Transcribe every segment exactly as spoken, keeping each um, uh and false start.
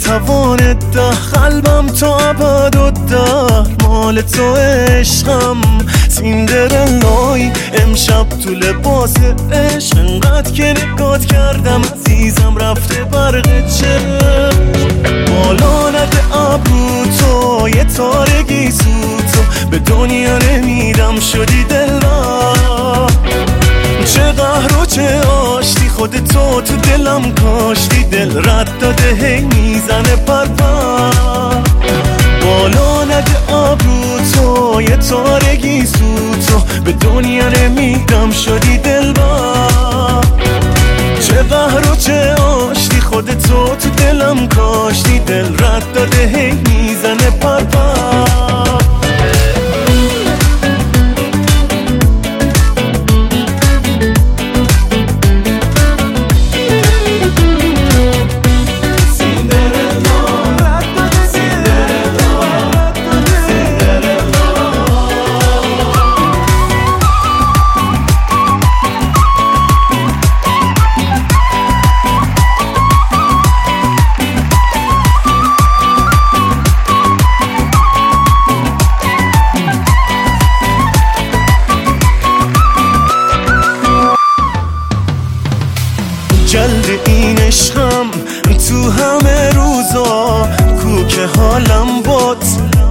توانت ده قلبم تا ابد و در مال تو عشقم سیندرلای امشب تو لباس عشق انقدر که نگات کردم عزیزم رفته برق چشم بالا نده ابرو تو یه تارگی زود تو به دنیا نمیدم شدی دلم چه قهر و چه آشتی خود تو تو دلم کاشتی دل رد داده هی میزنه پر پر بالا نده ابرو تو یه تارگی زود تو به دنیا نمیدم شدی دلبر چه قهر و چه آشتی خود تو تو دلم کاشتی دل رد داده هی میزنه پر پر جلد این عشقم تو همه روزا کو که حالم باد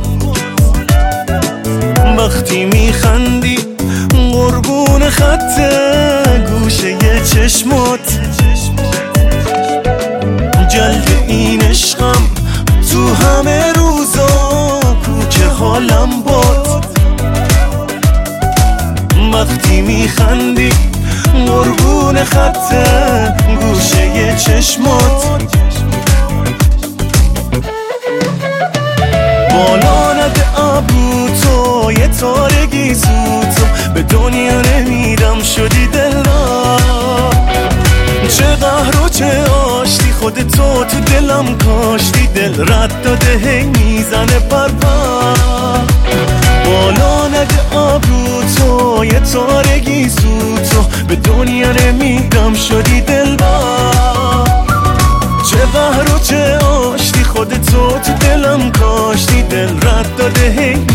وقتی میخندی قربون خط گوشه چشمات جلد این عشقم تو همه روزا کو که حالم باد وقتی میخندی قربون خط گوشه چشمات بالا نده ابرو تو یه تارگی زود تو به دنیا نمیدم شدی دلم چه قهر و چه آشتی خود تو تو دلم کاشتی دل رد داده هی میزنه پر پر بالا نده ابرو تو یه تارگی زود تو به دنیا نمیدم شدی دلبر چه قهر و چه آشتی خود تو تو دلم کاشتی دل رد داده هی